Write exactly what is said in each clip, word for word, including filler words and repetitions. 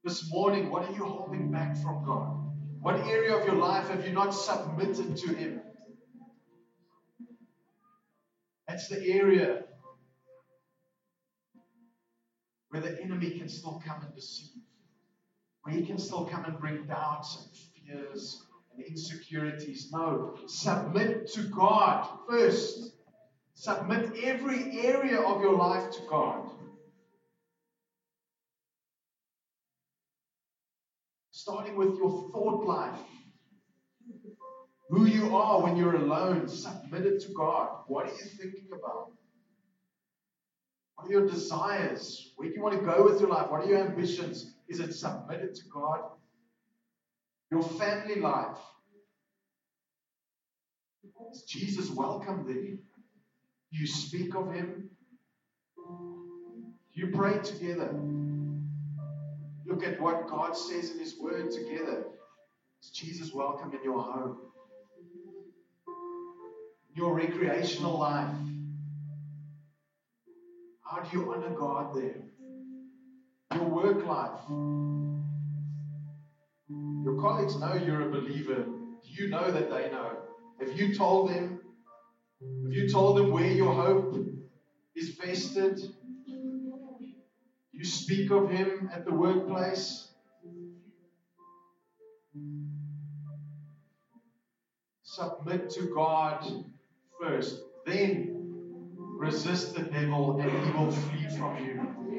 This morning, what are you holding back from God? What area of your life have you not submitted to Him? That's the area where the enemy can still come and deceive. Where he can still come and bring doubts and fears and insecurities. No, submit to God first. Submit every area of your life to God. Starting with your thought life. Who you are when you're alone, submit it to God. What are you thinking about? What are your desires? Where do you want to go with your life? What are your ambitions? Is it submitted to God? Your family life. Is Jesus welcome there? You speak of Him. You pray together. Look at what God says in His Word together. Is Jesus welcome in your home? Your recreational life. How do you honor God there? Your work life. Your colleagues know you're a believer. Do you know that they know? Have you told them? Have you told them where your hope is vested? You speak of Him at the workplace. Submit to God first. Then resist the devil and he will flee from you.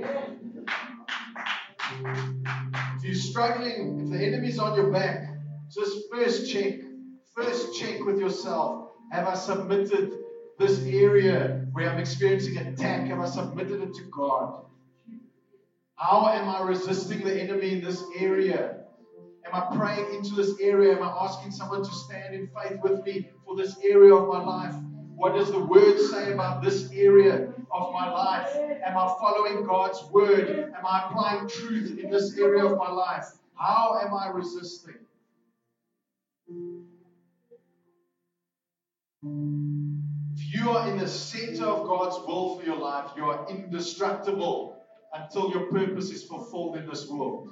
If you're struggling, if the enemy's on your back, just first check. First check with yourself. Have I submitted this area where I'm experiencing attack? Have I submitted it to God? How am I resisting the enemy in this area? Am I praying into this area? Am I asking someone to stand in faith with me for this area of my life? What does the Word say about this area of my life? Am I following God's Word? Am I applying truth in this area of my life? How am I resisting? If you are in the center of God's will for your life, you are indestructible until your purpose is fulfilled in this world.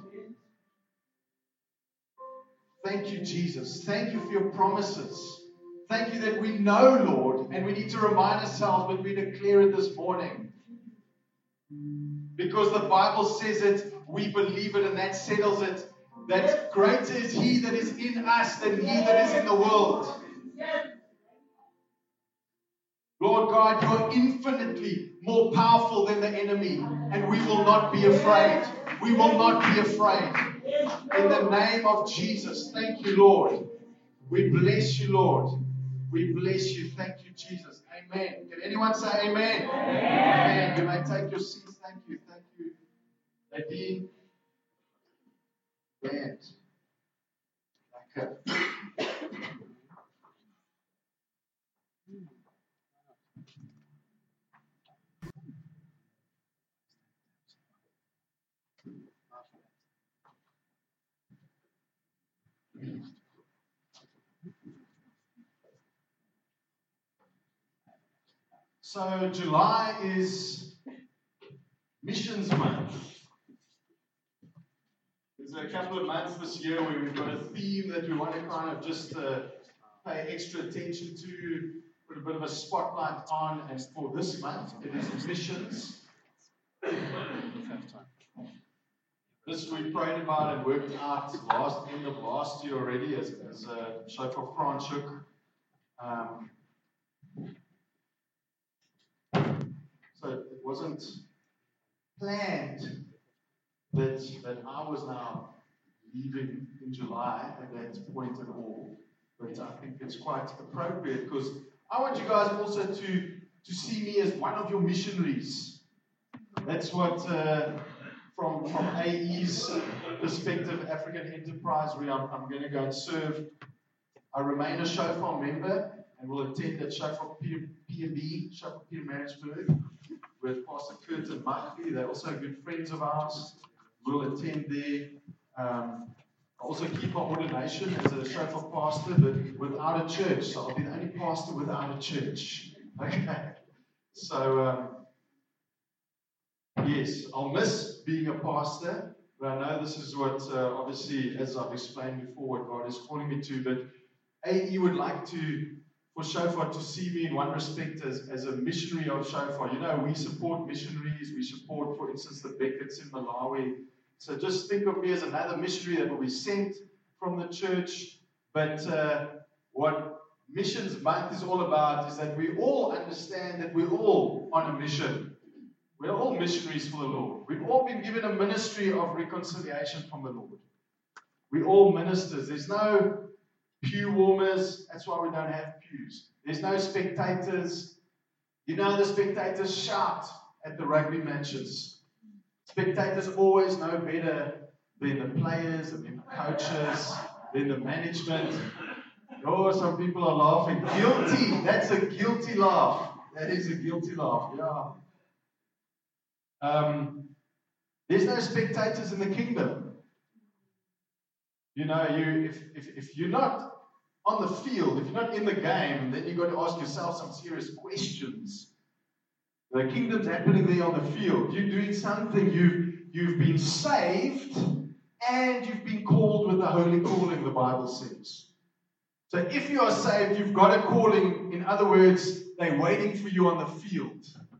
Thank you, Jesus. Thank you for your promises. Thank you that we know, Lord, and we need to remind ourselves when we declare it this morning. Because the Bible says it, we believe it, and that settles it. That greater is He that is in us than he that is in the world. Lord God, you are infinitely more powerful than the enemy, and we will not be afraid. We will not be afraid. In the name of Jesus, thank you, Lord. We bless you, Lord. We bless you. Thank you, Jesus. Amen. Can anyone say amen? Amen. Amen. You may take your seats. Thank you. Thank you. Nadine. Band. Okay. So July is Missions Month. There's a couple of months this year where we've got a theme that we want to kind of just uh, pay extra attention to, put a bit of a spotlight on, and for this month it is missions. This we prayed about and worked out last end of last year already as, as uh, Shofar Franschuk. Um, so it wasn't planned that, that I was now leaving in July at that point at all. But I think it's quite appropriate because I want you guys also to, to see me as one of your missionaries. That's what, uh, from, from A E's perspective, African Enterprise, where I'm, I'm going to go and serve. I remain a Shofar member and will attend at Shofar P and B, Shofar Pietermaritzburg, with Pastor Kurt and Machli. They're also good friends of ours. We'll attend there. Um, I also keep my ordination as a Shofar pastor, but without a church. So I'll be the only pastor without a church. Okay. So, um, yes, I'll miss being a pastor, But I know this is what, uh, obviously, as I've explained before, what God is calling me to. But A E would like to, for Shofar to see me in one respect as, as a missionary of Shofar. You know, we support missionaries. We support, for instance, the Beckett's in Malawi. So just think of me as another missionary that will be sent from the church. But uh, what Missions Month is all about is that we all understand that we're all on a mission. We're all missionaries for the Lord. We've all been given a ministry of reconciliation from the Lord. We're all ministers. There's no pew warmers. That's why we don't have pews. There's no spectators. You know, the spectators shout at the rugby matches. Spectators always know better than the players, than the coaches, than the management. Oh, some people are laughing. Guilty. That's a guilty laugh. That is a guilty laugh. Yeah. Um, there's no spectators in the kingdom. You know, you if, if if you're not on the field, if you're not in the game, then you've got to ask yourself some serious questions. The kingdom's happening there on the field. You're doing something. You've you've been saved, and you've been called with the holy calling, the Bible says. So if you are saved, you've got a calling. In other words, they're waiting for you on the field.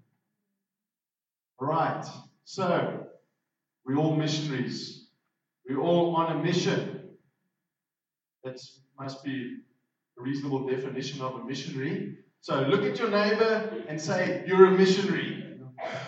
Right. So, we're all missionaries. We're all on a mission. That must be a reasonable definition of a missionary. So, look at your neighbor and say, you're a missionary.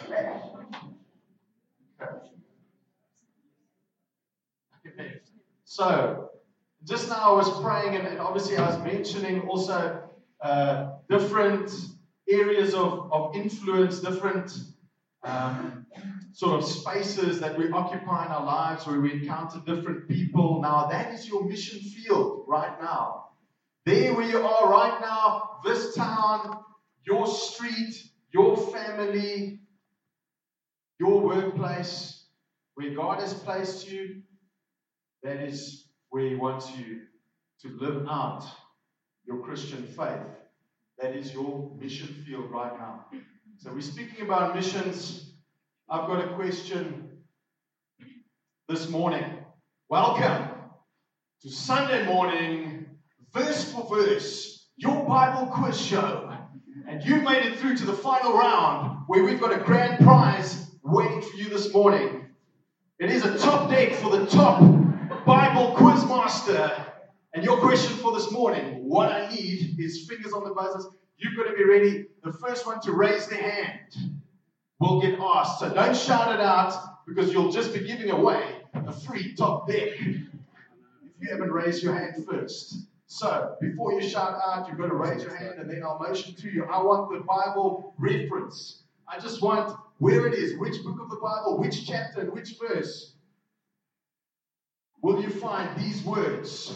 Okay. So, just now I was praying, and, and obviously I was mentioning also uh, different areas of, of influence, different Um, sort of spaces that we occupy in our lives where we encounter different people. Now, that is your mission field right now. There where you are right now, this town, your street, your family, your workplace, where God has placed you, that is where He wants you to live out your Christian faith. That is your mission field right now. So we're speaking about missions. I've got a question this morning. Welcome to Sunday morning, verse for verse, your Bible quiz show. And you've made it through to the final round where we've got a grand prize waiting for you this morning. It is a top deck for the top Bible quiz master. And your question for this morning, what I need is fingers on the buzzers. You've got to be ready. The first one to raise their hand will get asked. So don't shout it out because you'll just be giving away a free top deck if you haven't raised your hand first. So before you shout out, you've got to raise your hand and then I'll motion to you. I want the Bible reference. I just want where it is, which book of the Bible, which chapter, and which verse will you find these words.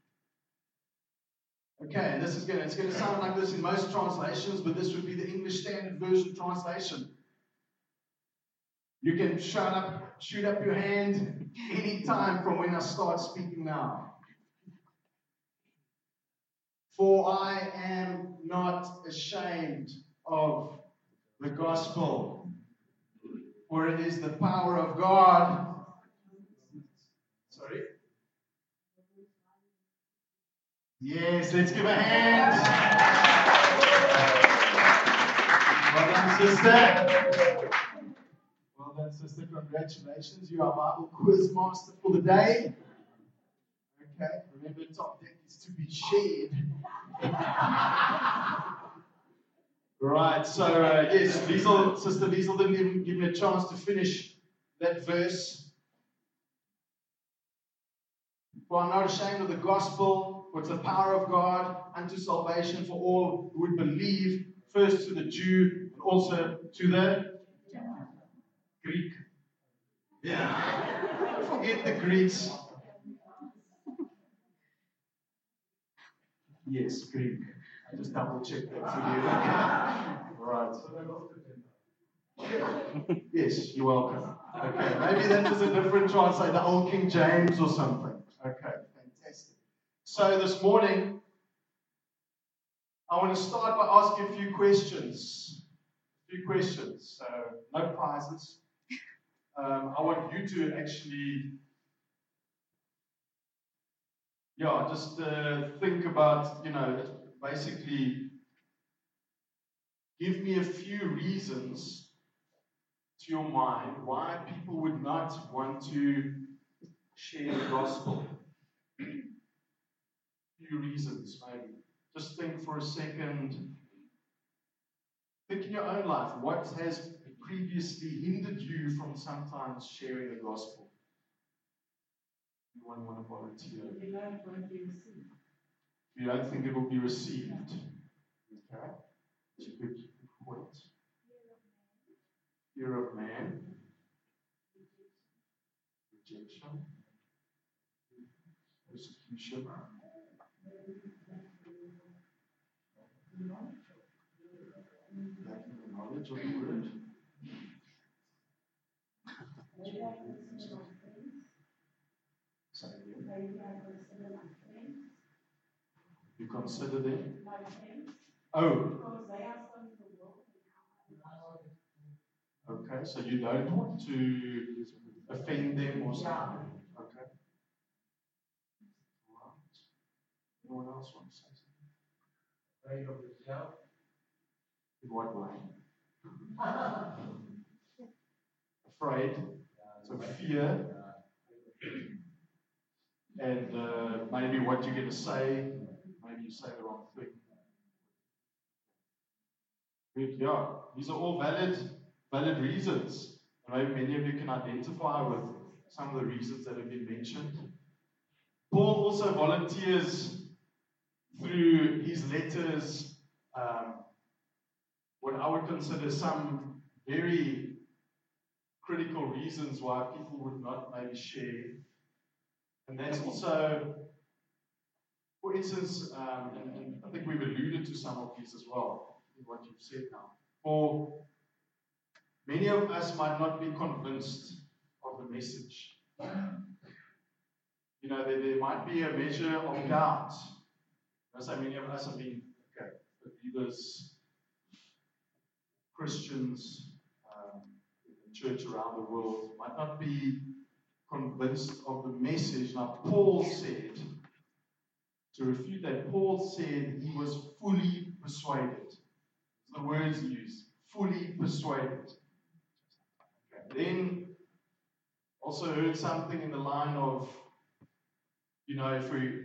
Okay, and this is going to, it's going to sound like this in most translations, but this would be the English Standard Version translation. You can shout up, shoot up your hand anytime from when I start speaking now. For I am not ashamed of the gospel, for it is the power of God. Sorry? Yes, let's give a hand. Well done, sister. Well done, sister. Congratulations. You are Bible quiz master for the day. Okay, remember, top deck is to be shared. Right, so uh, yes, Liesel, Sister Liesel didn't even give me a chance to finish that verse. For I'm not ashamed of the gospel, for it's the power of God unto salvation for all who would believe, first to the Jew and also to the Greek. Yeah, don't forget the Greeks. Yes, Greek. I just double checked that for you. Right. Yes, you're welcome. Okay, maybe that is a different translation, the Old King James or something. Okay, fantastic. So this morning, I want to start by asking a few questions. A few questions. So, no prizes. um, I want you to actually, yeah, just uh, think about, you know, basically give me a few reasons to your mind why people would not want to share the gospel. A few reasons, maybe. Just think for a second. Think in your own life, what has previously hindered you from sometimes sharing the gospel? Anyone want to volunteer? You don't want to be received. You don't think it will be received? Okay. That's a good point. Fear of man. Rejection. Persecution. Lacking the knowledge of the word. Say again. You consider them? Oh. Okay, so you don't want to offend them or something. Okay. All right. Anyone else want to say something? Afraid of yourself? In what way? Afraid. So fear. And uh, maybe what you're going to say. Maybe you say the wrong thing. Good, yeah. These are all valid, valid reasons. And maybe many of you can identify with some of the reasons that have been mentioned. Paul also volunteers through his letters um, what I would consider some very critical reasons why people would not maybe share. And that's also, for instance, um, and, and I think we've alluded to some of these as well in what you've said now. For many of us might not be convinced of the message. You know, there, there might be a measure of doubt. I say many of us have been, okay, believers, Christians, um, in the church around the world, might not be convinced of the message. Now, Paul said, to refute that, Paul said he was fully persuaded. The words he used, fully persuaded. Okay. Then, also heard something in the line of, you know, if we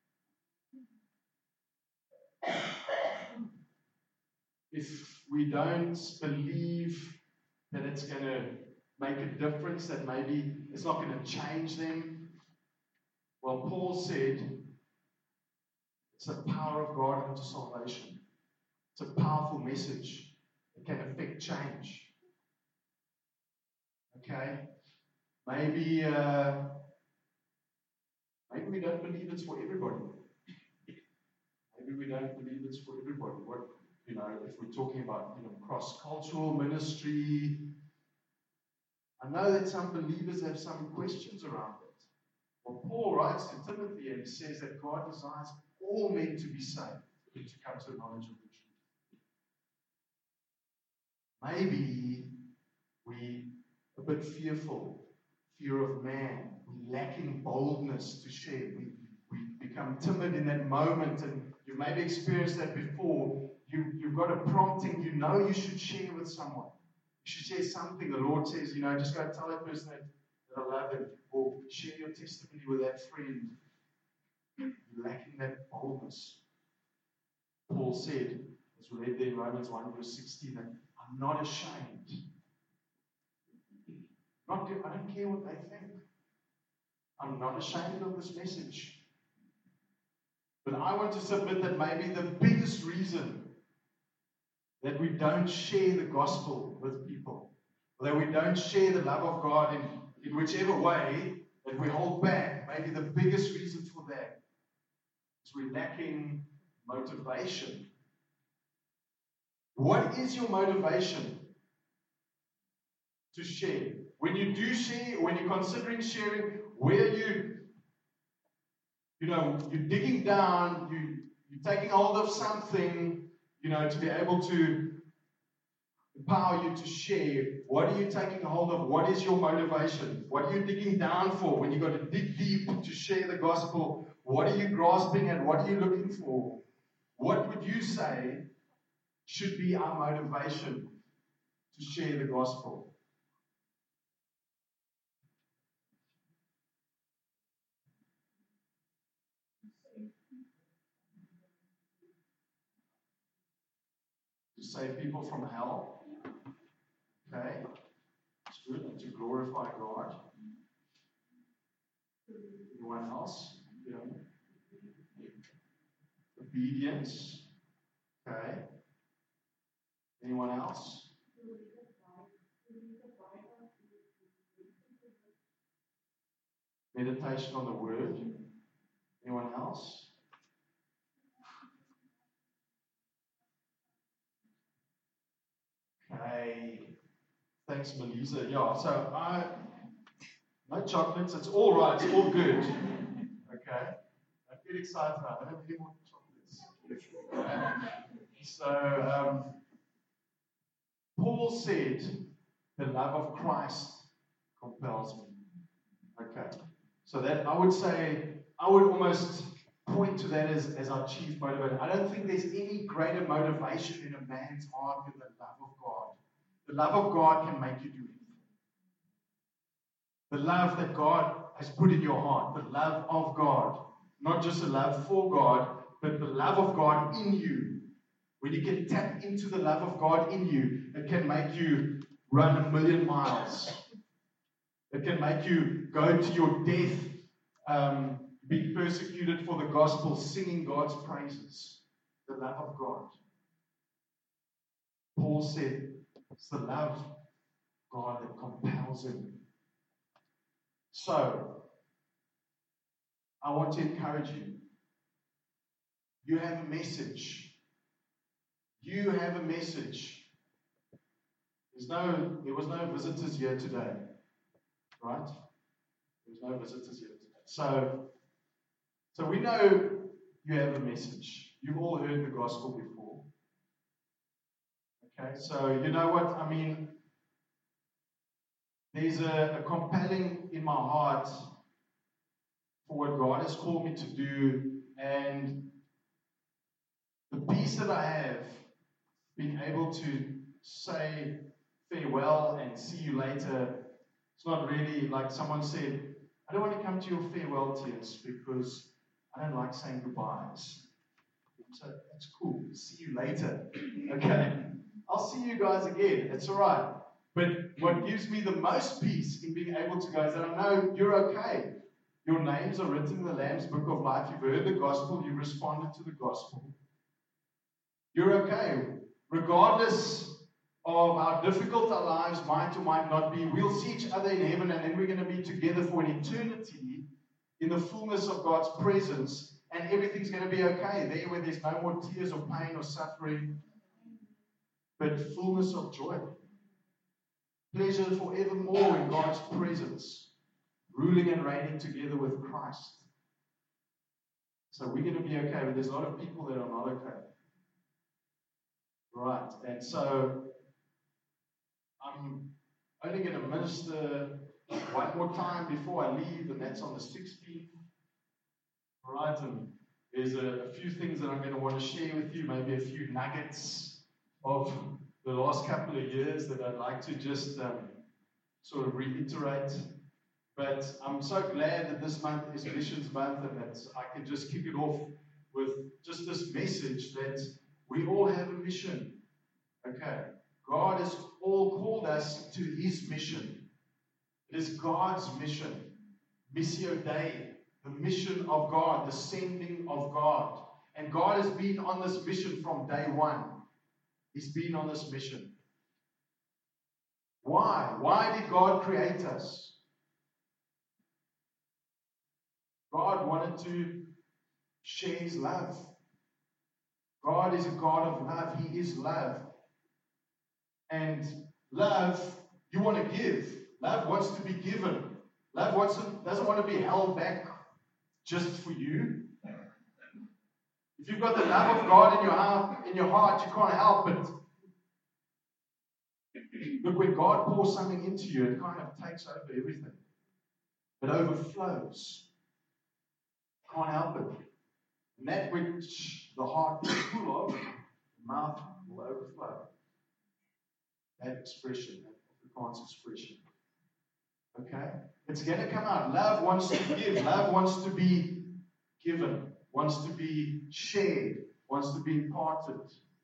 if we don't believe that it's going to make a difference, that maybe it's not going to change them. Well, Paul said it's the power of God unto salvation. It's a powerful message. It can affect change. Okay? Maybe, uh, maybe we don't believe it's for everybody. Maybe we don't believe it's for everybody. What, you know, if we're talking about, you know, cross-cultural ministry, I know that some believers have some questions around it. Well, Paul writes to Timothy and he says that God desires all men to be saved and to come to the knowledge of the truth. Maybe we a bit fearful, fear of man, we lacking boldness to share. We, we become timid in that moment, and you maybe experienced that before. You, you've got a prompting, you know you should share with someone. You should share something. The Lord says, you know, just go tell that person that, that I love them, or share your testimony with that friend. You're lacking that boldness. Paul said, as we read there in Romans one verse sixteen, that I'm not ashamed. Not, I don't care what they think. I'm not ashamed of this message. But I want to submit that maybe the biggest reason that we don't share the gospel with people, or that we don't share the love of God in, in whichever way, that we hold back, maybe the biggest reason for that is we're lacking motivation. What is your motivation to share? When you do share, when you're considering sharing, where you, you know, you're digging down, you, you're taking hold of something, you know, to be able to empower you to share. What are you taking hold of? What is your motivation? What are you digging down for when you've got to dig deep to share the gospel? What are you grasping at? What are you looking for? What would you say should be our motivation to share the gospel? To save people from hell? Okay. It's good. And to glorify God. Anyone else? Yeah. Obedience. Okay. Anyone else? Meditation on the word. Anyone else? Okay. Thanks, Melissa. Yeah, so I, no chocolates. It's all right. It's all good. Okay. Don't get excited. I don't have any more chocolates. So, um, Paul said, the love of Christ compels me. Okay. So that, I would say, I would almost point to that as, as our chief motivator. I don't think there's any greater motivation in a man's heart than the love of God. The love of God can make you do anything. The love that God has put in your heart, the love of God, not just a love for God, but the love of God in you. When you can tap into the love of God in you, it can make you run a million miles. It can make you go to your death, um, being persecuted for the gospel, singing God's praises. The love of God. Paul said, it's the love of God that compels him. So, I want to encourage you. You have a message. You have a message. There's no, there was no visitors here today. Right? There's no visitors here today. So, so we know you have a message. You've all heard the gospel before. Okay, so you know what? I mean, there's a, a compelling in my heart for what God has called me to do, and the peace that I have, being able to say farewell and see you later. It's not really like someone said, I don't want to come to your farewell tears because I don't like saying goodbyes. So that's cool. See you later. Okay. I'll see you guys again. It's all right. But what gives me the most peace in being able to go is that I know you're okay. Your names are written in the Lamb's Book of Life. You've heard the gospel. You responded to the gospel. You're okay. Regardless of how difficult our lives might or might not be, we'll see each other in heaven, and then we're going to be together for an eternity in the fullness of God's presence, and everything's going to be okay. There where there's no more tears or pain or suffering, but fullness of joy. Pleasure forevermore in God's presence, ruling and reigning together with Christ. So we're going to be okay, but there's a lot of people that are not okay. Right, and so I'm only going to minister one more time before I leave, and that's on the sixteenth. All right, and there's a, a few things that I'm going to want to share with you, maybe a few nuggets of the last couple of years that I'd like to just um, sort of reiterate. But I'm so glad that this month is Missions Month, and that I can just kick it off with just this message that we all have a mission. Okay. God has all called us to His mission. It is God's mission. Missio Dei, the mission of God, the sending of God. And God has been on this mission from day one. He's been on this mission. Why? Why did God create us? God wanted to share His love. God is a God of love. He is love. And love, you want to give. Love wants to be given. Love wants to, doesn't want to be held back just for you. If you've got the love of God in your heart, in your heart, you can't help it. Look, when God pours something into you, it kind of takes over everything. It overflows. Can't help it. And that which the heart is full of, the mouth will overflow. That expression, that Afrikaans expression. Okay? It's going to come out. Love wants to give. Love wants to be given. Wants to be shared. Wants to be imparted.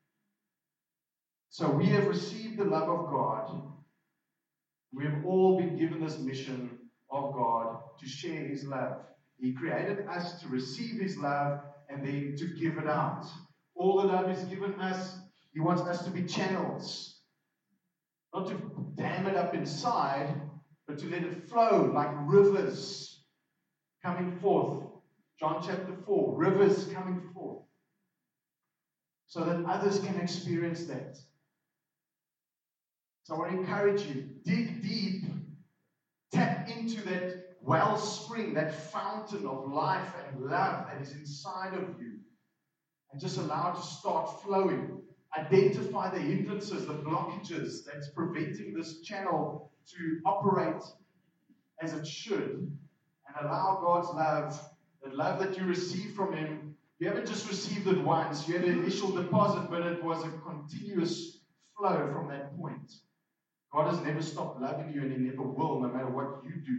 So we have received the love of God. We have all been given this mission of God to share His love. He created us to receive His love and then to give it out. All the love He's given us, He wants us to be channels. Not to dam it up inside, but to let it flow like rivers coming forth. John chapter four, rivers coming forth. So that others can experience that. So I want to encourage you, dig deep, tap into that wellspring, that fountain of life and love that is inside of you, and just allow it to start flowing. Identify the hindrances, the blockages that's preventing this channel to operate as it should, and allow God's love, the love that you receive from Him. You haven't just received it once, you had an initial deposit, but it was a continuous flow from that point. God has never stopped loving you, and He never will, no matter what you do.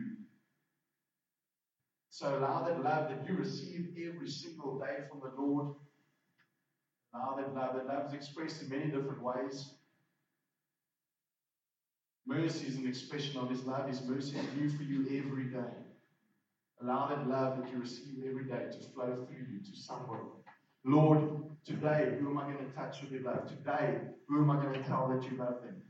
So allow that love that you receive every single day from the Lord. Allow that love. That love is expressed in many different ways. Mercy is an expression of His love. His mercy is new for you every day. Allow that love that you receive every day to flow through you to somebody. Lord, today, who am I going to touch with your love? Today, who am I going to tell that you love them?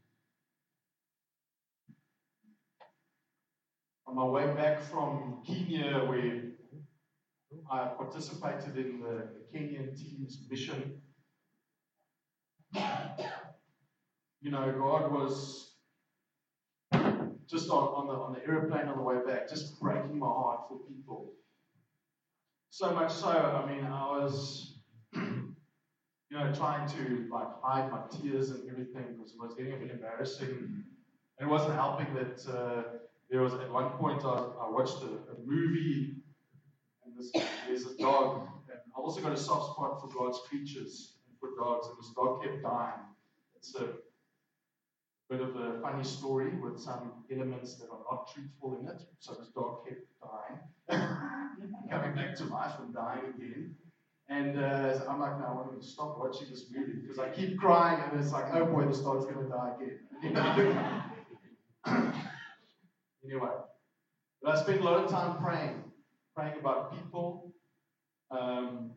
On my way back from Kenya, where I participated in the Kenyan team's mission, you know, God was just on, on the on the airplane on the way back, just breaking my heart for people. So much so, I mean, I was, you know, trying to like hide my tears and everything because it was getting a bit embarrassing. And it wasn't helping that uh, there was at one point I, I watched a, a movie, and this, there's a dog, and I also got a soft spot for God's creatures and for dogs, and this dog kept dying. It's a bit of a funny story with some elements that are not truthful in it. So this dog kept dying, coming back to life and dying again. And uh, so I'm like, no, I want to stop watching this movie because I keep crying, and it's like, oh boy, this dog's going to die again. Anyway, but I spent a lot of time praying, praying about people. Um,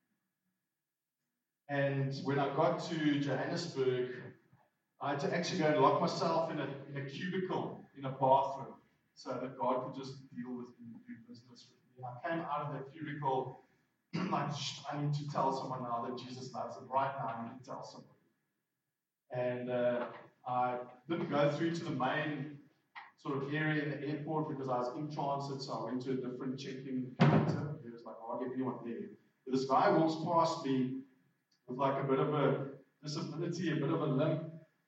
and when I got to Johannesburg, I had to actually go and lock myself in a, in a cubicle in a bathroom so that God could just deal with me and do business with me. I came out of that cubicle like, I need to tell someone now that Jesus loves them. Right now, I need to tell somebody. And uh, I didn't go through to the main sort of area in the airport because I was in transit, so I went to a different check-in counter. There was like hardly anyone there. But this guy walks past me with like a bit of a disability, a bit of a limp.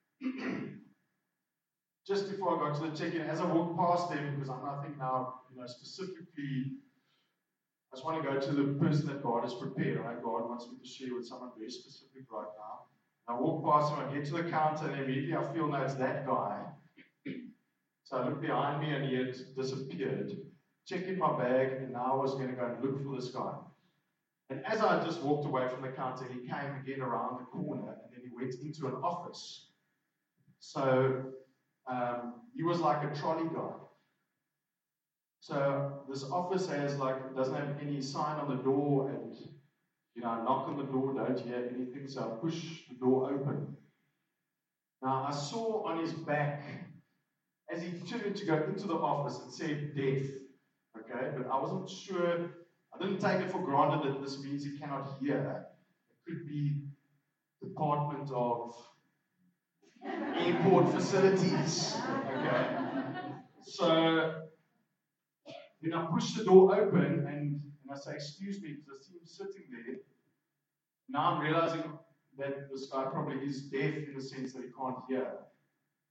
Just before I got to the check-in, as I walked past him, because I'm nothing now, you know, specifically, I just want to go to the person that God has prepared, right? God wants me to share with someone very specific right now. I walk past him, I get to the counter, and immediately I feel, no, it's that guy. So I look behind me, and he had disappeared. Checked in my bag, and now I was going to go and look for this guy. And as I just walked away from the counter, he came again around the corner, and then he went into an office. So um, he was like a trolley guy. So this office has like, doesn't have any sign on the door, and you know, I knock on the door, don't hear anything, so I push the door open. Now I saw on his back, as he turned to go into the office, it said death. Okay, but I wasn't sure, I didn't take it for granted that this means he cannot hear. It could be Department of Airport Facilities. Okay. So then I push the door open and, and I say, excuse me, because I see him sitting there. Now I'm realizing that this guy probably is deaf in the sense that he can't hear.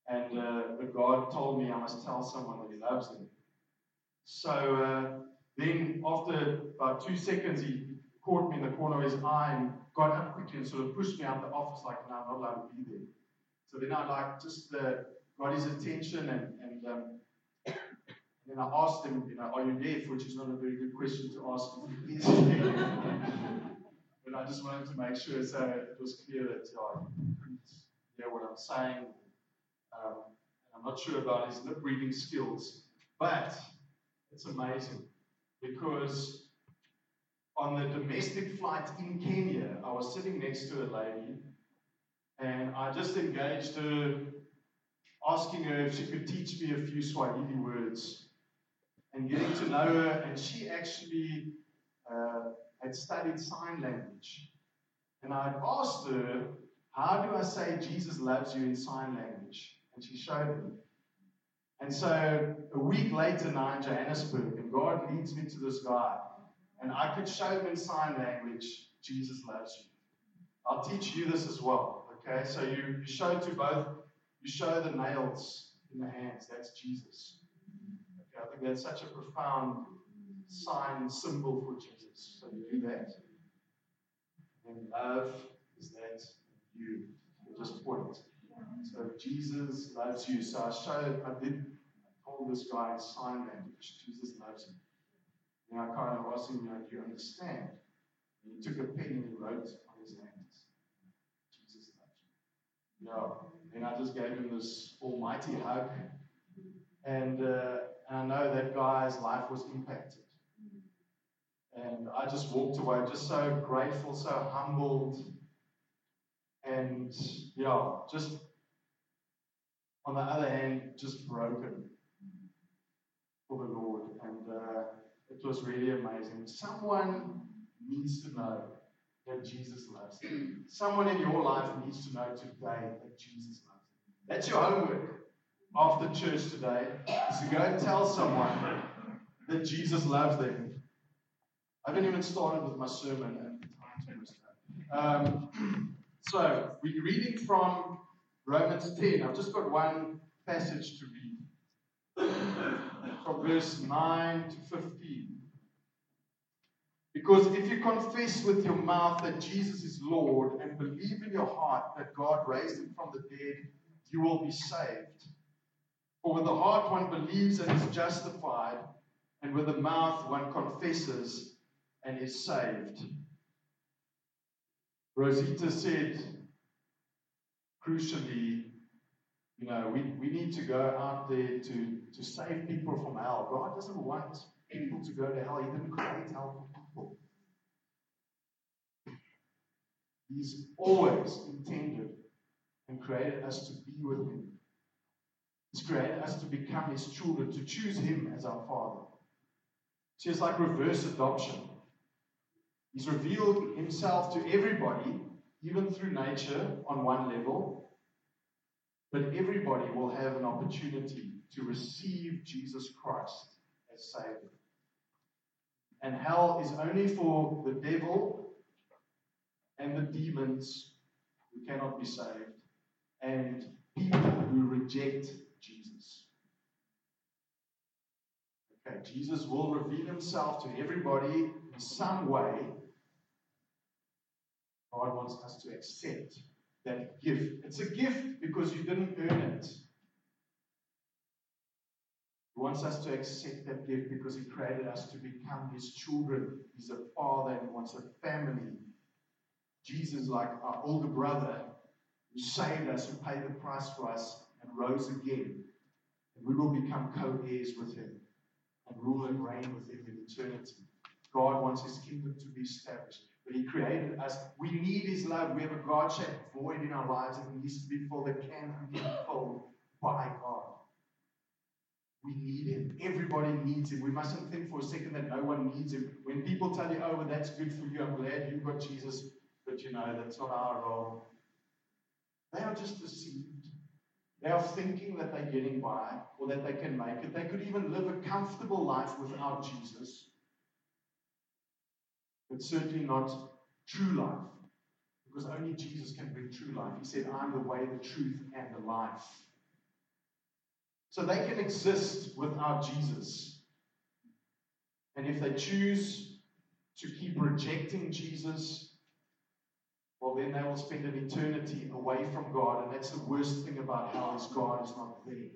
And uh, but God told me I must tell someone that He loves them. So uh, then, after about two seconds, He caught me in the corner of His eye and got up quickly and sort of pushed me out the office, like, no, I'm not allowed to be there. So then I like just uh, got his attention, and and, um, and then I asked him, you know, are you deaf? Which is not a very good question to ask. But I just wanted to make sure so it was clear that yeah, he couldn't hear what I'm saying. Um, and I'm not sure about his lip reading skills, but it's amazing because on the domestic flight in Kenya, I was sitting next to a lady, and I just engaged her, asking her if she could teach me a few Swahili words, and getting to know her. And she actually uh, had studied sign language. And I asked her, how do I say Jesus loves you in sign language? And she showed me. And so a week later now in Johannesburg, and God leads me to this guy, and I could show him in sign language, Jesus loves you. I'll teach you this as well, okay? So you, you show to both, you show the nails in the hands, that's Jesus. Okay, I think that's such a profound sign, symbol for Jesus. So you do that. And love is that you just point. So Jesus loves you. So I showed, I did, I told this guy in sign language, Jesus loves him. And I kind of asked him, you know, do you understand? And he took a pen and he wrote on his hands, Jesus loves you. Yeah. And I just gave him this almighty hug. And, uh, and I know that guy's life was impacted. And I just walked away just so grateful, so humbled. And, yeah, just, on the other hand, just broken for the Lord. And uh, it was really amazing. Someone needs to know that Jesus loves them. Someone in your life needs to know today that Jesus loves them. That's your homework after church today, is to go and tell someone that Jesus loves them. I haven't even started with my sermon, and time's almost up. Um, so, we're reading from Romans ten. I've just got one passage to read. From verse nine to fifteen. Because if you confess with your mouth that Jesus is Lord and believe in your heart that God raised him from the dead, you will be saved. For with the heart one believes and is justified, and with the mouth one confesses and is saved. Rosita said, crucially, you know, we, we need to go out there to, to save people from hell. God doesn't want people to go to hell. He didn't create hell for people. He's always intended and created us to be with him. He's created us to become his children, to choose him as our Father. So it's like reverse adoption. He's revealed himself to everybody, even through nature on one level, but everybody will have an opportunity to receive Jesus Christ as Savior. And hell is only for the devil and the demons who cannot be saved, and people who reject Jesus. Okay, Jesus will reveal himself to everybody in some way. God wants us to accept that gift. It's a gift because you didn't earn it. He wants us to accept that gift because he created us to become his children. He's a father and he wants a family. Jesus, like our older brother, who saved us, who paid the price for us and rose again. And we will become co-heirs with him and rule and reign with him in eternity. God wants his kingdom to be established. But he created us. We need his love. We have a God-shaped void in our lives that needs to be filled, that can be filled by God. We need him. Everybody needs him. We mustn't think for a second that no one needs him. When people tell you, oh, well, that's good for you, I'm glad you've got Jesus, but you know, that's not our role. They are just deceived. They are thinking that they're getting by or that they can make it. They could even live a comfortable life without Jesus, but certainly not true life, because only Jesus can bring true life. He said, I'm the way, the truth, and the life. So they can exist without Jesus. And if they choose to keep rejecting Jesus, well, then they will spend an eternity away from God. And that's the worst thing about hell, is God is not there.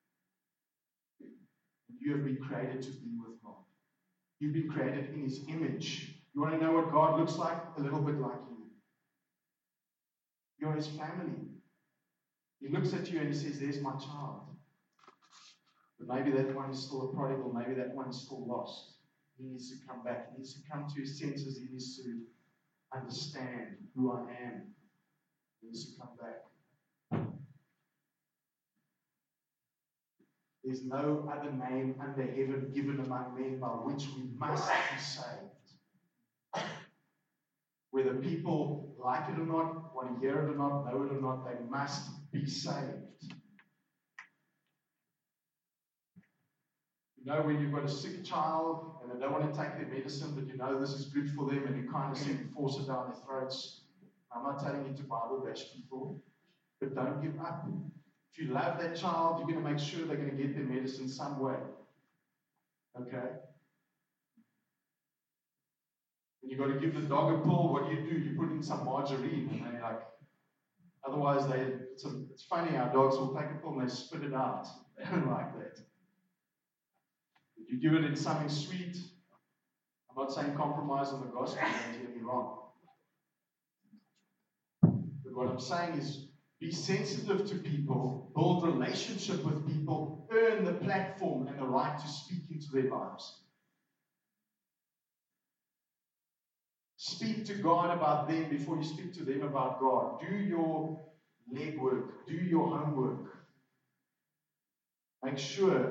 You have been created to be with God. You've been created in His image. You want to know what God looks like? A little bit like you. You're His family. He looks at you and He says, there's my child. But maybe that one is still a prodigal. Maybe that one is still lost. He needs to come back. He needs to come to his senses. He needs to understand who I am. He needs to come back. There's no other name under heaven given among men by which we must be saved. Whether people like it or not, want to hear it or not, know it or not, they must be saved. You know, when you've got a sick child and they don't want to take their medicine, but you know this is good for them, and you kind of sort of force it down their throats. I'm not telling you to Bible bash people, but don't give up. If you love that child, you're going to make sure they're going to get their medicine some way. Okay? When you've got to give the dog a pill, what do you do? You put in some margarine, and they like, otherwise they, it's, a, it's funny, our dogs will take a pill and they spit it out. They don't like that. If you give it in something sweet, I'm not saying compromise on the gospel, don't get me wrong. But what I'm saying is, be sensitive to people, build relationship with people, earn the platform and the right to speak into their lives. Speak to God about them before you speak to them about God. Do your legwork. Do your homework. Make sure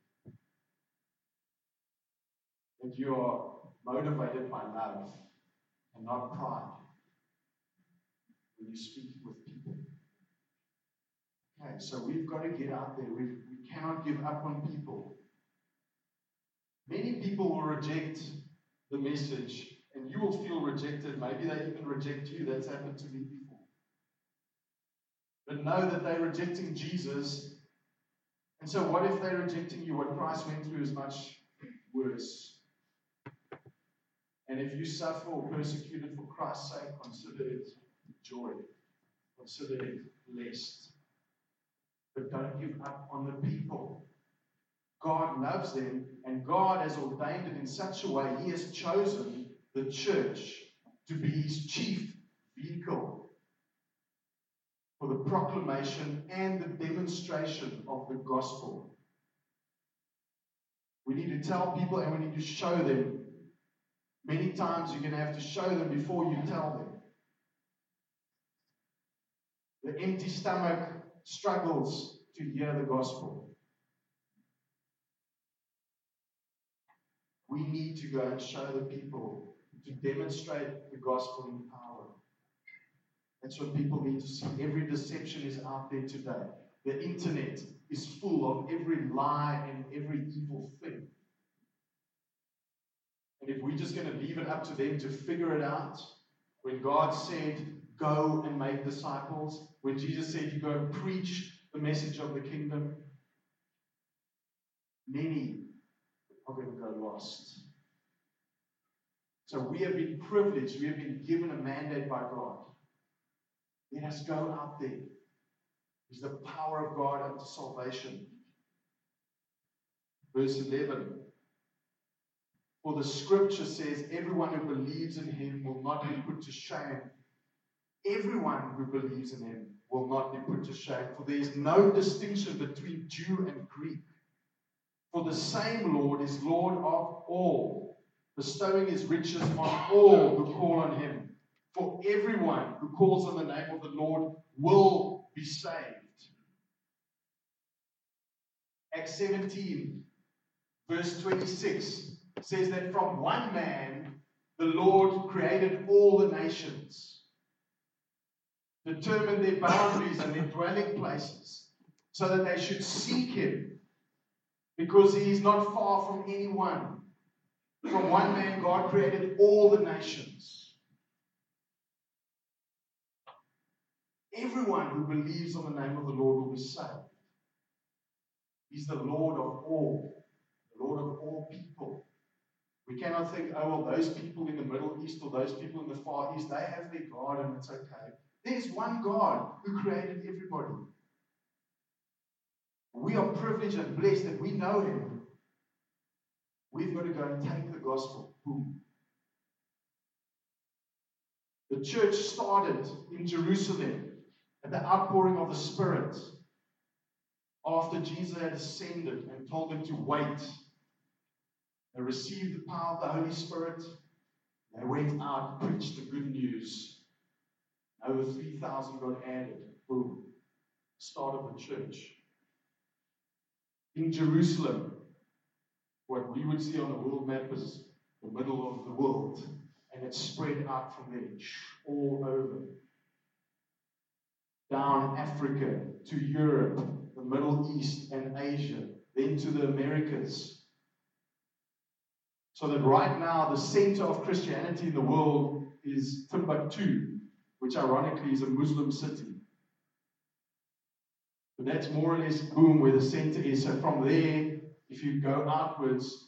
that you are motivated by love and not pride when you speak with people. Okay, so we've got to get out there. We've, we cannot give up on people. Many people will reject the message, and you will feel rejected. Maybe they even reject you. That's happened to me before. But know that they're rejecting Jesus. And so what if they're rejecting you? What Christ went through is much worse. And if you suffer or persecuted for Christ's sake, consider it joy. Consider it blessed. But don't give up on the people. God loves them, and God has ordained it in such a way. He has chosen the church to be His chief vehicle for the proclamation and the demonstration of the gospel. We need to tell people, and we need to show them. Many times you're going to have to show them before you tell them. The empty stomach struggles to hear the gospel. We need to go and show the people, to demonstrate the gospel in power. That's what people need to see. Every deception is out there today. The internet is full of every lie and every evil thing. And if we're just going to leave it up to them to figure it out, when God said, go and make disciples, when Jesus said, you go and preach the message of the kingdom, many are going to go lost. So we have been privileged, we have been given a mandate by God. Let us go out there. It's the power of God unto salvation. Verse eleven. For the scripture says, everyone who believes in Him will not be put to shame. Everyone who believes in Him will not be put to shame. For there is no distinction between Jew and Greek. For the same Lord is Lord of all, bestowing His riches on all who call on Him. For everyone who calls on the name of the Lord will be saved. Acts seventeen, verse twenty-six, says that from one man, the Lord created all the nations, determined their boundaries and their dwelling places, so that they should seek Him, because He is not far from anyone. From one man, God created all the nations. Everyone who believes on the name of the Lord will be saved. He's the Lord of all, the Lord of all people. We cannot think, oh, well, those people in the Middle East or those people in the Far East, they have their God and it's okay. There's one God who created everybody. We are privileged and blessed that we know Him. We've got to go and take the gospel. Boom. The church started in Jerusalem at the outpouring of the Spirit after Jesus had ascended and told them to wait. They received the power of the Holy Spirit. They went out, preached the good news. Over three thousand got added. Boom. Start of the church. In Jerusalem, what we would see on the world map is the middle of the world. And it spread out from there, all over. Down Africa, to Europe, the Middle East and Asia, then to the Americas. So that right now, the center of Christianity in the world is Timbuktu, which ironically is a Muslim city. But that's more or less, boom, where the center is. So from there, if you go outwards,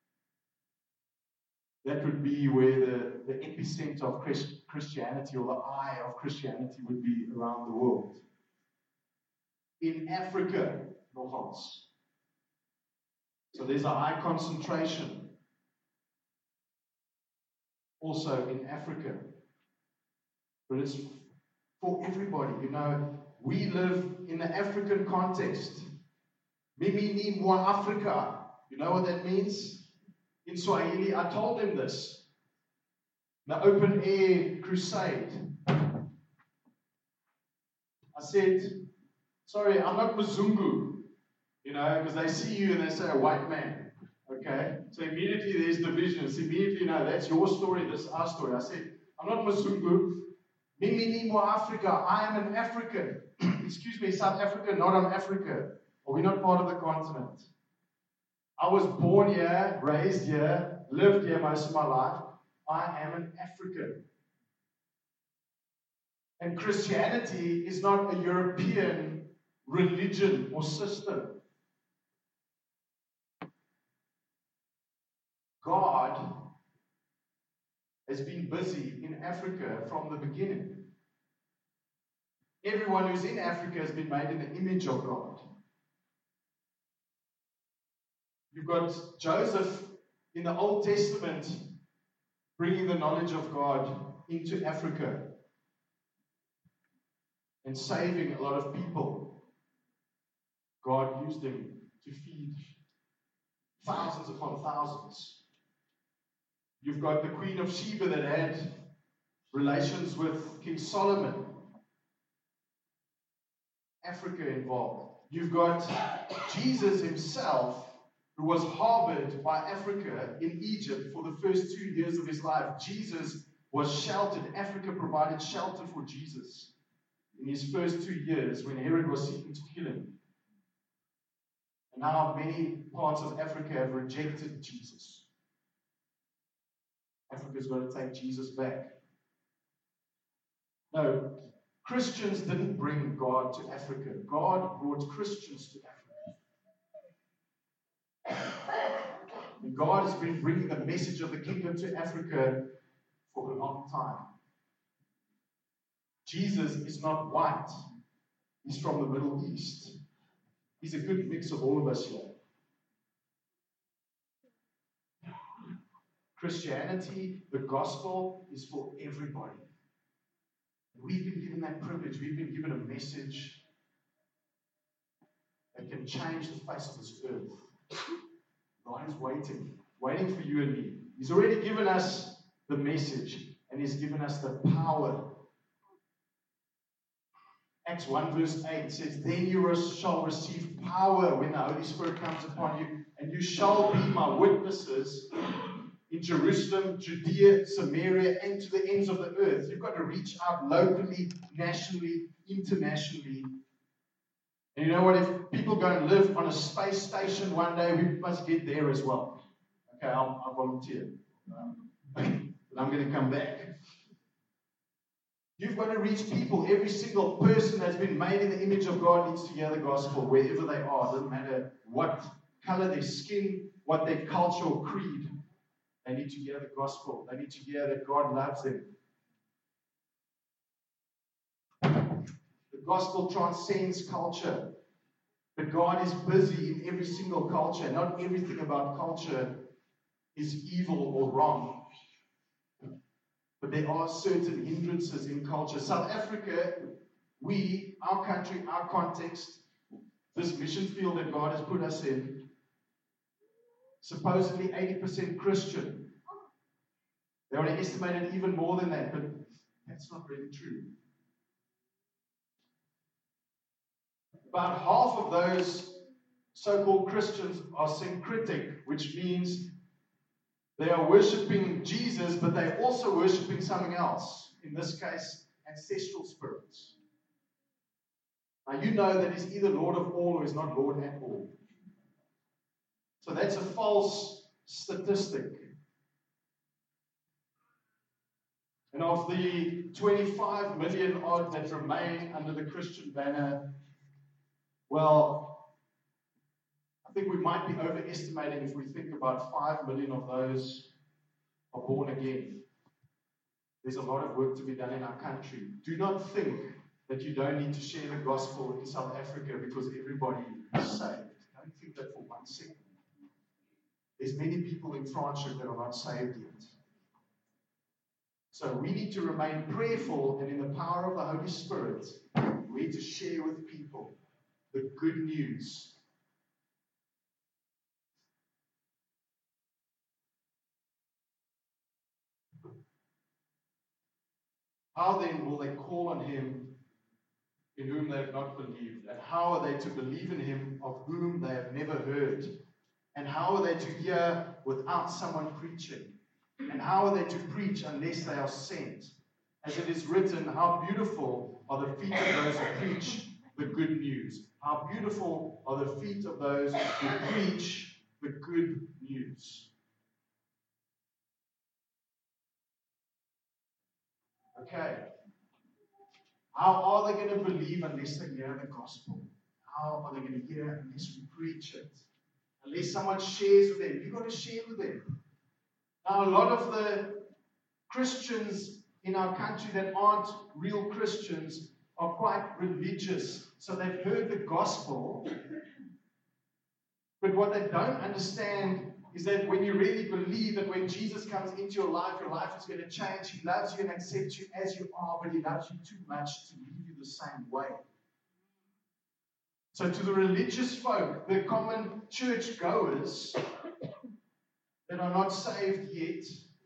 that would be where the, the epicenter of Christ, Christianity or the eye of Christianity would be around the world. In Africa, nogals. So there's a high concentration also in Africa. But it's for everybody. You know, we live in the African context. Mimi ni mwa Afrika. You know what that means? In Swahili, I told him this. The open air crusade. I said, sorry, I'm not Mzungu. You know, because they see you and they say, a white man. Okay? So immediately there's divisions. Immediately, no, that's your story, this is our story. I said, I'm not Mzungu. Mimi ni mwa Afrika. I am an African. Excuse me, South Africa, not on Africa. Are we not part of the continent? I was born here, raised here, lived here most of my life. I am an African. And Christianity is not a European religion or system. God has been busy in Africa from the beginning. Everyone who's in Africa has been made in the image of God. You've got Joseph in the Old Testament bringing the knowledge of God into Africa and saving a lot of people. God used him to feed thousands upon thousands. You've got the Queen of Sheba that had relations with King Solomon. Africa involved. You've got Jesus himself, who was harbored by Africa in Egypt for the first two years of his life. Jesus was sheltered. Africa provided shelter for Jesus in his first two years when Herod was seeking to kill him. And now many parts of Africa have rejected Jesus. Africa's got to take Jesus back. No, Christians didn't bring God to Africa. God brought Christians to Africa. And God has been bringing the message of the kingdom to Africa for a long time. Jesus is not white. He's from the Middle East. He's a good mix of all of us here. Christianity, the gospel, is for everybody. We've been given that privilege. We've been given a message that can change the face of this earth. God is waiting, waiting for you and me. He's already given us the message, and He's given us the power. Acts one verse eight says, then you shall receive power when the Holy Spirit comes upon you, and you shall be my witnesses in Jerusalem, Judea, Samaria, and to the ends of the earth. You've got to reach out locally, nationally, internationally. And you know what? If people go and live on a space station one day, we must get there as well. Okay, I'll, I'll volunteer. Um, but I'm going to come back. You've got to reach people. Every single person that's been made in the image of God needs to hear the gospel wherever they are. It doesn't matter what color their skin, what their culture or creed. They need to hear the gospel. They need to hear that God loves them. The gospel transcends culture. But God is busy in every single culture. Not everything about culture is evil or wrong. But there are certain hindrances in culture. South Africa, we, our country, our context, this mission field that God has put us in, supposedly eighty percent Christian. They already estimated even more than that, but that's not really true. About half of those so-called Christians are syncretic, which means they are worshipping Jesus, but they're also worshipping something else. In this case, ancestral spirits. Now you know that he's either Lord of all or he's not Lord at all. So that's a false statistic. And of the twenty-five million odd that remain under the Christian banner, well, I think we might be overestimating if we think about five million of those are born again. There's a lot of work to be done in our country. Do not think that you don't need to share the gospel in South Africa because everybody is saved. Don't think that for one second. There's many people in Franschhoek that are not saved yet. So we need to remain prayerful, and in the power of the Holy Spirit, we need to share with people the good news. How then will they call on him in whom they have not believed? And how are they to believe in him of whom they have never heard? And how are they to hear without someone preaching? And how are they to preach unless they are sent? As it is written, how beautiful are the feet of those who preach the good news. How beautiful are the feet of those who preach the good news. Okay. How are they going to believe unless they hear the gospel? How are they going to hear unless we preach it? Unless someone shares with them. You've got to share with them. Now, a lot of the Christians in our country that aren't real Christians are quite religious. So they've heard the gospel. But what they don't understand is that when you really believe that when Jesus comes into your life, your life is going to change. He loves you and accepts you as you are, but he loves you too much to leave you the same way. So to the religious folk, the common church goers that are not saved yet,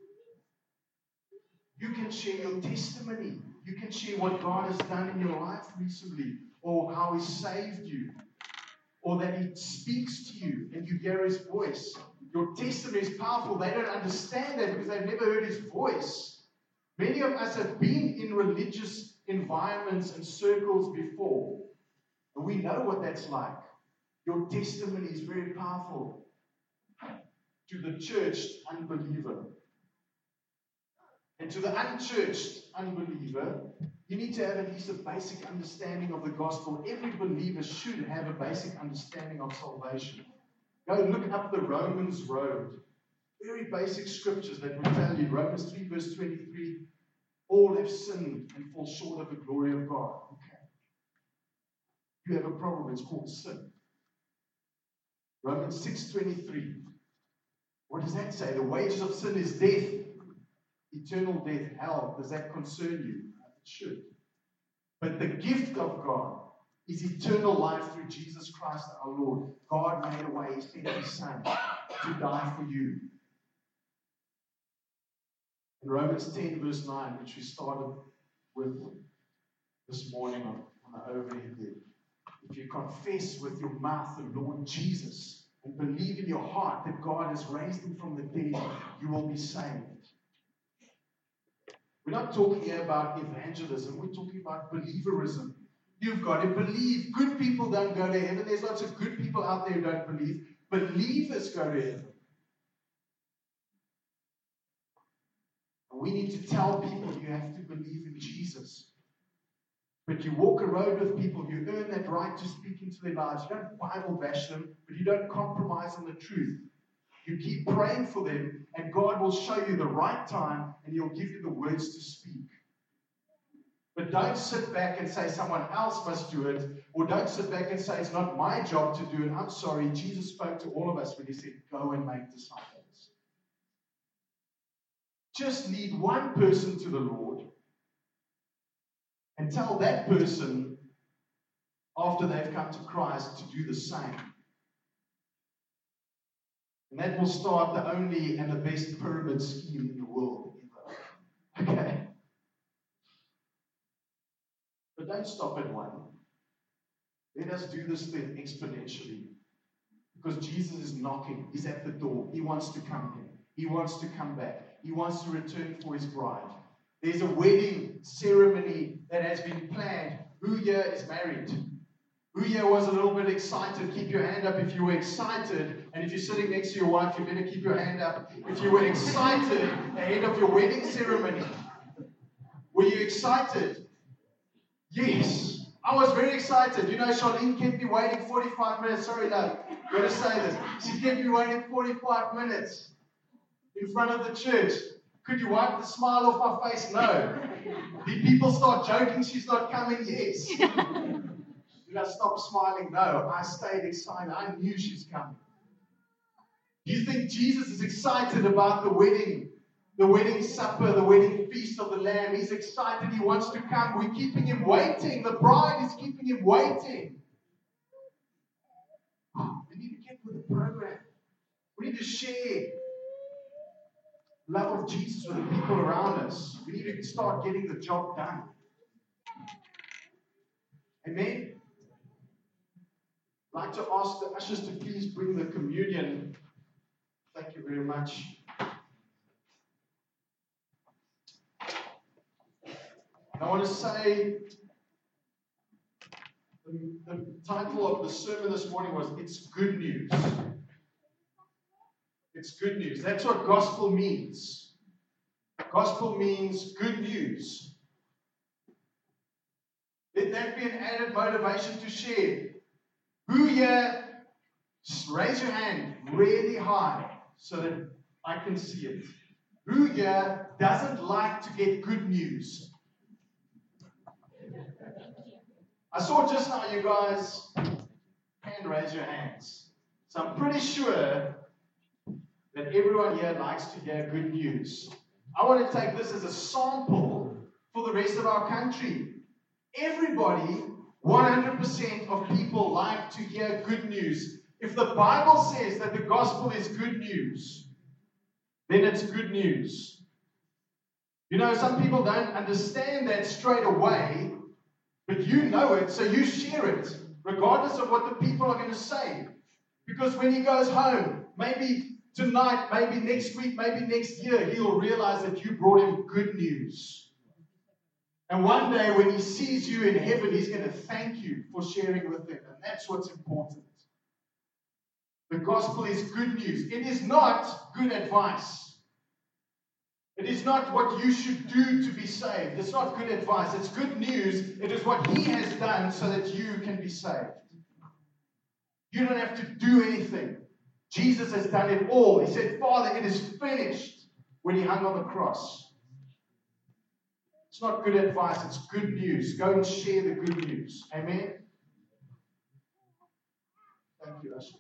you can share your testimony. You can share what God has done in your life recently, or how he saved you, or that he speaks to you and you hear his voice. Your testimony is powerful. They don't understand that because they've never heard his voice. Many of us have been in religious environments and circles before, and we know what that's like. Your testimony is very powerful to the churched unbeliever. And to the unchurched unbeliever, you need to have at least a basic understanding of the gospel. Every believer should have a basic understanding of salvation. Go look up the Romans road. Very basic scriptures that will tell you, Romans three verse twenty-three, all have sinned and fall short of the glory of God. Okay. You have a problem, it's called sin. Romans six twenty-three. What does that say? The wages of sin is death. Eternal death, hell. Does that concern you? It should. But the gift of God is eternal life through Jesus Christ our Lord. God made a way. He sent his Son to die for you. In Romans ten verse nine, which we started with this morning on, on the overhead there. If you confess with your mouth the Lord Jesus and believe in your heart that God has raised him from the dead, you will be saved. We're not talking here about evangelism. We're talking about believerism. You've got to believe. Good people don't go to heaven. There's lots of good people out there who don't believe. Believers go to heaven. And We need to tell people you have to believe in Jesus. But you walk a road with people, you earn that right to speak into their lives. You don't Bible bash them, but you don't compromise on the truth. You keep praying for them, and God will show you the right time, and He'll give you the words to speak. But don't sit back and say someone else must do it, or don't sit back and say it's not my job to do it. I'm sorry, Jesus spoke to all of us when He said, go and make disciples. Just lead one person to the Lord, and tell that person, after they've come to Christ, to do the same. And that will start the only and the best pyramid scheme in the world ever. Okay? But don't stop at one. Let us do this thing exponentially. Because Jesus is knocking. He's at the door. He wants to come in. He wants to come back. He wants to return for His bride. There's a wedding ceremony that has been planned. Who here is married? Who here was a little bit excited? Keep your hand up if you were excited. And if you're sitting next to your wife, you better keep your hand up if you were excited ahead of your wedding ceremony. Were you excited? Yes. I was very excited. You know, Charlene kept me waiting forty-five minutes. Sorry, no. I've got to say this. She kept me waiting forty-five minutes in front of the church. Could you wipe the smile off my face? No. Did people start joking she's not coming? Yes. Did I stop smiling? No. I stayed excited. I knew she's coming. Do you think Jesus is excited about the wedding? The wedding supper, the wedding feast of the Lamb. He's excited. He wants to come. We're keeping Him waiting. The bride is keeping Him waiting. We need to get with the program. We need to share love of Jesus with the people around us. We need to start getting the job done. Amen? I'd like to ask the ushers to please bring the communion. Thank you very much. I want to say the, the title of the sermon this morning was It's Good News. It's good news. That's what gospel means. Gospel means good news. Let that be an added motivation to share. Who here, raise your hand really high so that I can see it. Who here doesn't like to get good news? I saw just now you guys can raise your hands. So I'm pretty sure that everyone here likes to hear good news. I want to take this as a sample for the rest of our country. Everybody, one hundred percent of people like to hear good news. If the Bible says that the gospel is good news, then it's good news. You know, some people don't understand that straight away, but you know it, so you share it, regardless of what the people are going to say. Because when he goes home, maybe tonight, maybe next week, maybe next year, he'll realize that you brought him good news. And one day when he sees you in heaven, he's going to thank you for sharing with him. And that's what's important. The gospel is good news. It is not good advice. It is not what you should do to be saved. It's not good advice. It's good news. It is what He has done so that you can be saved. You don't have to do anything. Jesus has done it all. He said, Father, it is finished when He hung on the cross. It's not good advice. It's good news. Go and share the good news. Amen? Thank you, ushers.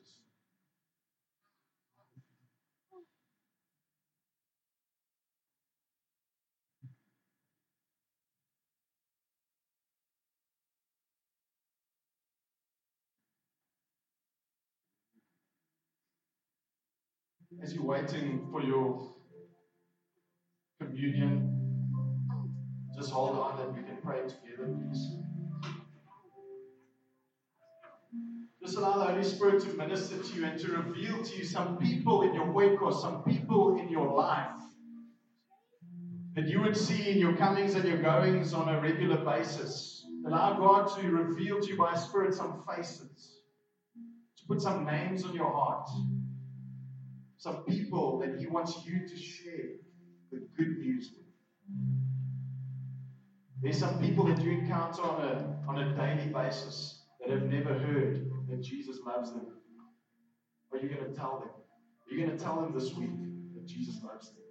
As you're waiting for your communion, just hold on that we can pray together, please. Just allow the Holy Spirit to minister to you and to reveal to you some people in your oikos, some people in your life that you would see in your comings and your goings on a regular basis. Allow God to reveal to you by His Spirit some faces, to put some names on your heart. Some people that He wants you to share the good news with. There's some people that you encounter on a, on a daily basis that have never heard that Jesus loves them. Are you going to tell them? Are you going to tell them this week that Jesus loves them?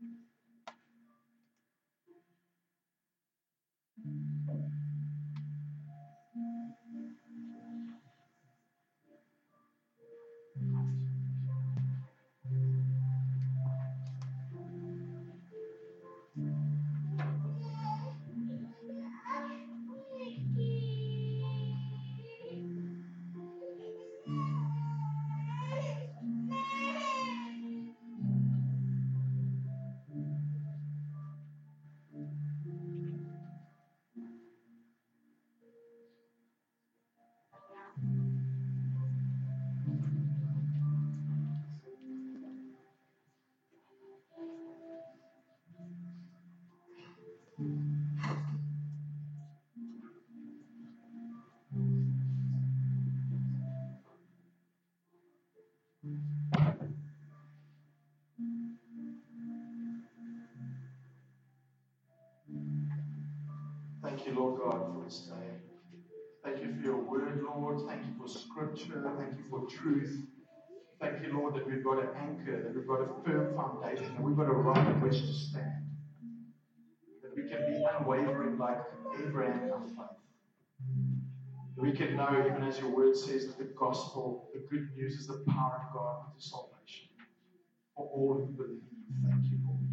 Thank you, Lord God, for this day. Thank you for your word, Lord. Thank you for scripture. Thank you for truth. Thank you, Lord, that we've got an anchor, that we've got a firm foundation, that we've got a rock on which to stand. That we can be unwavering like Abraham in our faith. That we can know, even as your word says, that the gospel, the good news, is the power of God unto salvation for all who believe. Thank you, Lord.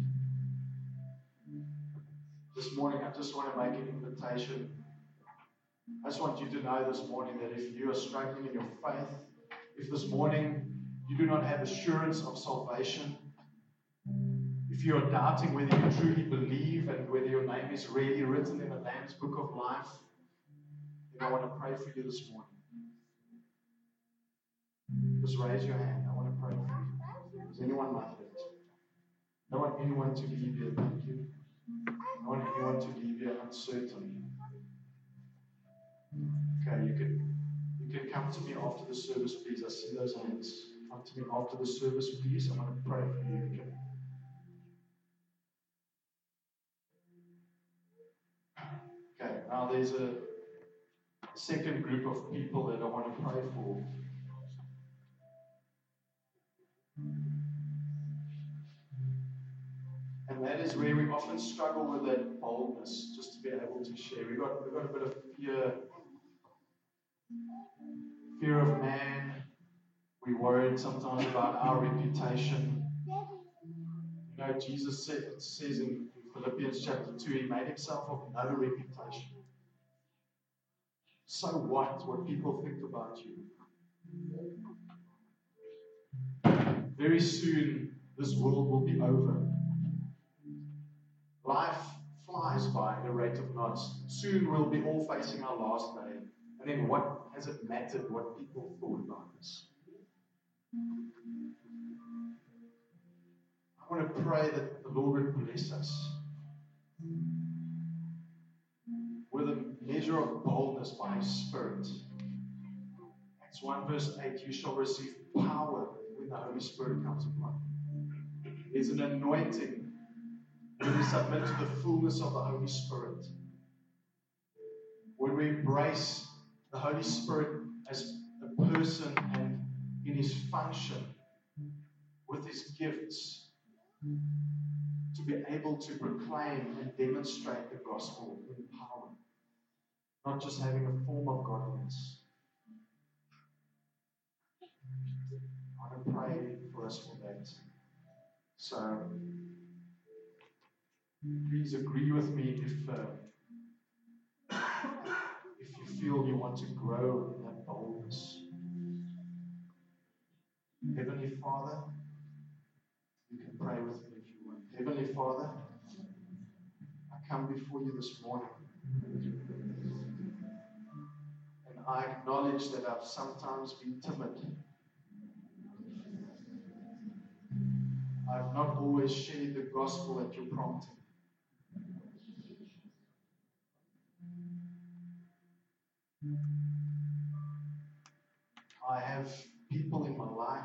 This morning, I just want to make an invitation. I just want you to know this morning that if you are struggling in your faith, if this morning you do not have assurance of salvation, if you are doubting whether you truly believe and whether your name is really written in the Lamb's Book of Life, then I want to pray for you this morning. Just raise your hand. I want to pray for you. Does anyone like that? I don't want anyone to leave here. Thank you. I don't want anyone to leave here uncertain. Okay, you can you can come to me after the service, please. I see those hands. Come to me after the service, please. I want to pray for you. You can. Okay, now there's a second group of people that I want to pray for. And that is where we often struggle with that boldness, just to be able to share. We've got, we've got a bit of fear, fear of man. We're worried sometimes about our reputation. You know, Jesus said, it says in Philippians chapter two, he made himself of no reputation. So what, what people think about you? Very soon, this world will be over. Life flies by at a rate of knots. Soon we'll be all facing our last day. And then what has it mattered what people thought about us? I want to pray that the Lord would bless us with a measure of boldness by His Spirit. Acts one verse eight, you shall receive power when the Holy Spirit comes upon you. There's an anointing when we submit to the fullness of the Holy Spirit. When we embrace the Holy Spirit as a person and in His function, with His gifts, to be able to proclaim and demonstrate the gospel in power, not just having a form of godliness. I want to pray for us for that. So, please agree with me if uh, if you feel you want to grow in that boldness. Heavenly Father, you can pray with me if you want. Heavenly Father, I come before you this morning, and I acknowledge that I've sometimes been timid. I've not always shared the gospel at your prompting. I have people in my life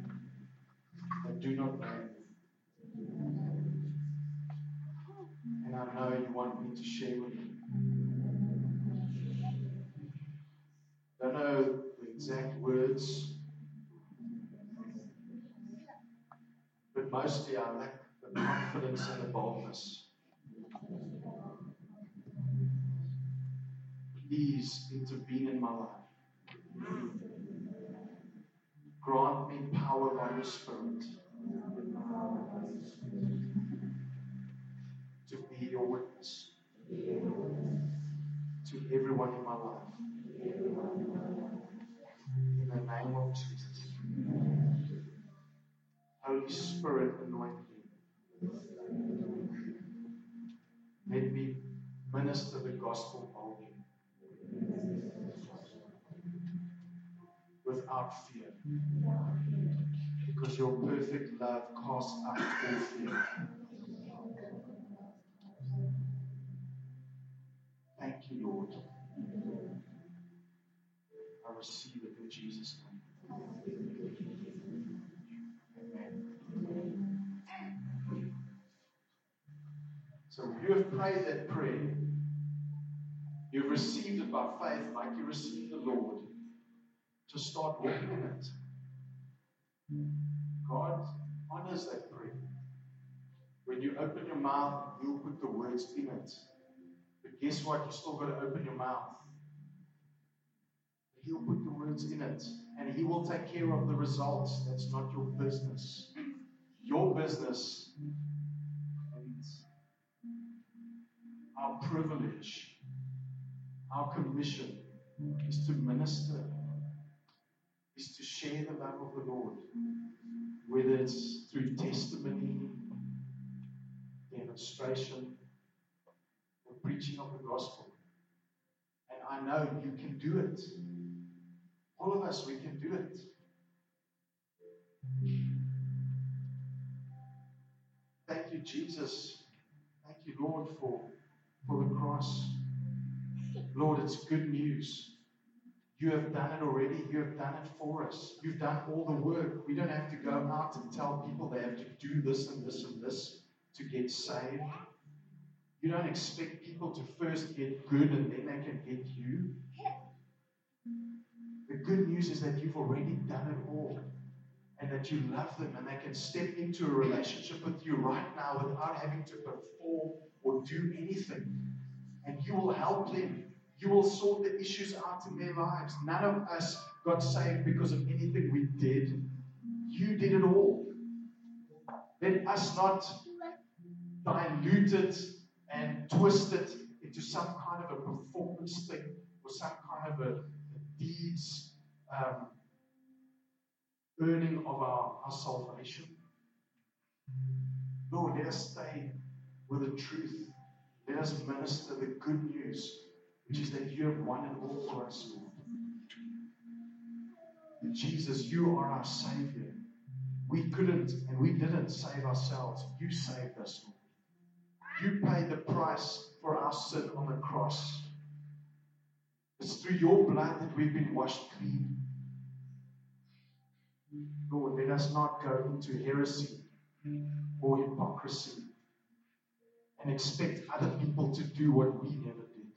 that do not know me. And I know you want me to share with you. I don't know the exact words, but mostly I lack the confidence and the boldness. Please intervene in my life. Grant me power by your Spirit to be your witness to everyone in my life. In the name of Jesus. Holy Spirit, anoint me. Let me minister the gospel boldly, without fear, because your perfect love casts out all fear. Thank you, Lord. I receive it in Jesus' name. Amen. So you have prayed that prayer. You've received it by faith, like you received the Lord, to start walking in it. God honors that prayer. When you open your mouth, He'll put the words in it. But guess what? You still got to open your mouth. He'll put the words in it, and He will take care of the results. That's not your business. Your business and our privilege, our commission is to minister, is to share the love of the Lord, whether it's through testimony, demonstration, or preaching of the gospel. And I know you can do it. All of us, we can do it. Thank you, Jesus. Thank you, Lord, for, for the cross. Lord, it's good news. You have done it already. You have done it for us. You've done all the work. We don't have to go out and tell people they have to do this and this and this to get saved. You don't expect people to first get good and then they can get you. The good news is that you've already done it all, and that you love them and they can step into a relationship with you right now without having to perform or do anything. And you will help them. You will sort the issues out in their lives. None of us got saved because of anything we did. You did it all. Let us not dilute it and twist it into some kind of a performance thing or some kind of a, a deeds um, earning of our, our salvation. Lord, let us stay with the truth. Let us minister the good news, which is that you have won it all for us, Lord. And Jesus, you are our Savior. We couldn't and we didn't save ourselves. You saved us, Lord. You paid the price for our sin on the cross. It's through your blood that we've been washed clean. Lord, let us not go into heresy or hypocrisy and expect other people to do what we never did.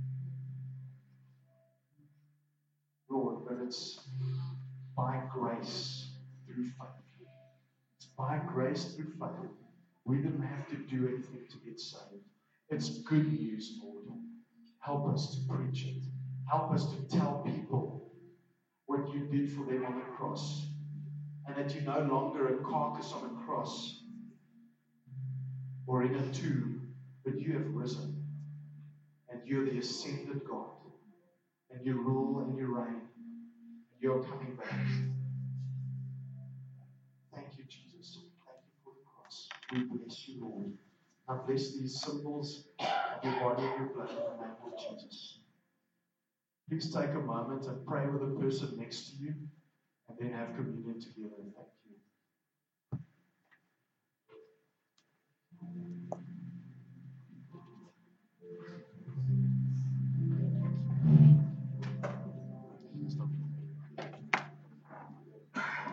Lord, but it's by grace through faith. It's by grace through faith. We didn't have to do anything to get saved. It's good news, Lord. Help us to preach it. Help us to tell people what you did for them on the cross. And that you're no longer a carcass on a cross or in a tomb, but you have risen. And you're the ascended God. And you rule and you reign. And you're coming back. Thank you, Jesus. Thank you for the cross. We bless you, Lord. I bless these symbols of your body and your blood in the name of Jesus. Please take a moment and pray with the person next to you, and then have communion together. Thank you.